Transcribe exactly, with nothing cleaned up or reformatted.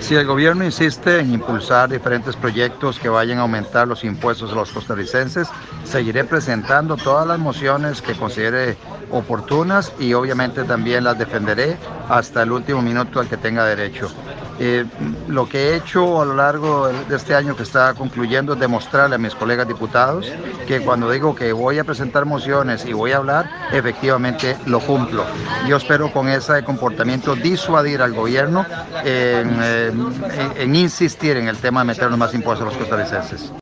Si el gobierno insiste en impulsar diferentes proyectos que vayan a aumentar los impuestos de los costarricenses, seguiré presentando todas las mociones que considere oportunas y obviamente también las defenderé hasta el último minuto al que tenga derecho. Eh, lo que he hecho a lo largo de este año que está concluyendo es demostrarle a mis colegas diputados que cuando digo que voy a presentar mociones y voy a hablar, efectivamente lo cumplo. Yo espero con ese comportamiento disuadir al gobierno en, en, en insistir en el tema de meternos más impuestos a los costarricenses.